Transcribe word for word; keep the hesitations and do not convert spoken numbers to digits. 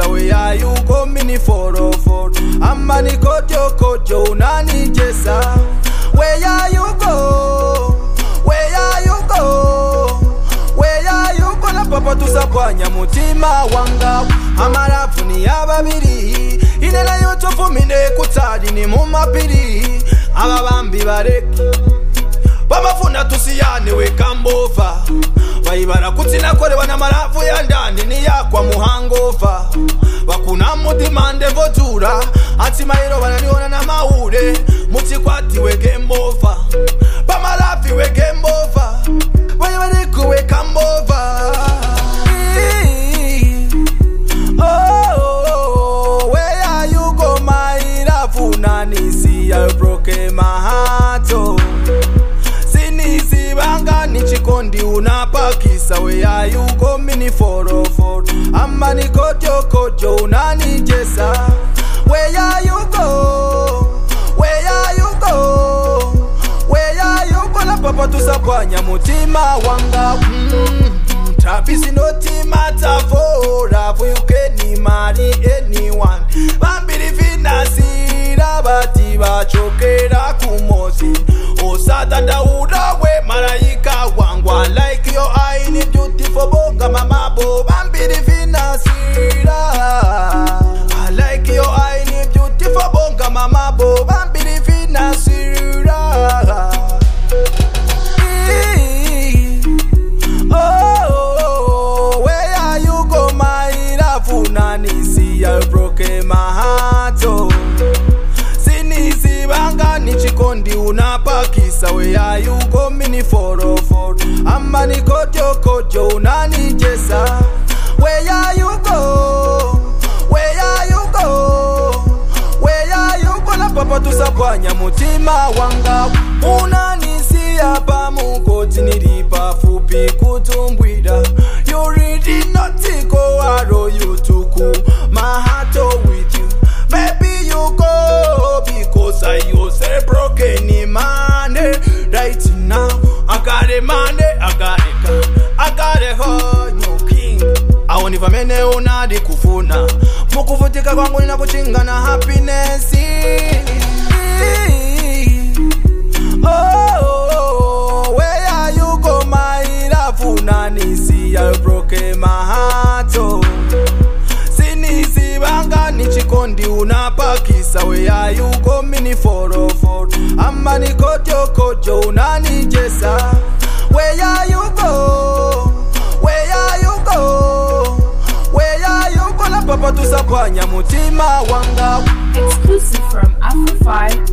pakisa where are you go mini four oh four amani kojo kojo unanijesa where are you go where are you go where are you go na papa tusapwanya mutima wanga amarafu ni ababiri inena yotofu mine kutadi ni mumapiri ababambi bareki bamafuna tusiyane we kambova bayibara kutina kore bana marafu ya ndani ni yakwa muhangova bakuna mudimande votura ati mairo bananiona na maure mutikwati we kembova bamarafi we kembova bayibara ku we kambova oh where are you go my love nanisi I broke my heart oh banga nichikondi unapakisa where are you go mini four oh four amani kojo kojo unanijesa where are you go where are you go where are you go na papa tusapwanya mutima wanga mm, trapisi noti matafora for you can marry anyone bambiri finasira bati bachokera kumosi osada dauda we malaika wangu I like your eye ni beautiful bonga mamabo bambiri finasira I like your eye ni beautiful bonga mamabo bambiri finasira oh where are you go my love nanisi I broke my heart oh sinisi banga nichikondi unapakisa where are you go mini four oh four amani kojo kojo unanijesa where are you go where are you go where are you go na papa tusapwanya mutima wanga unanisia pamugoti nilipa fupi kutumbwida you really not go aro you tuku my heart with you baby you go because I use a broken man right now I got a man I got a I got a whole new king I if amene unadi kufuna mukuvutika kwangu nina kuchinga na happiness oh where are you go my love nanisi I broke my heart oh sinisi banga nichikondi unapakisa where are you go mini four oh four amani kojo kojo unanijesa where are you go where are you go where are you go na papa tusapwanya mutima wanga exclusive from Afro five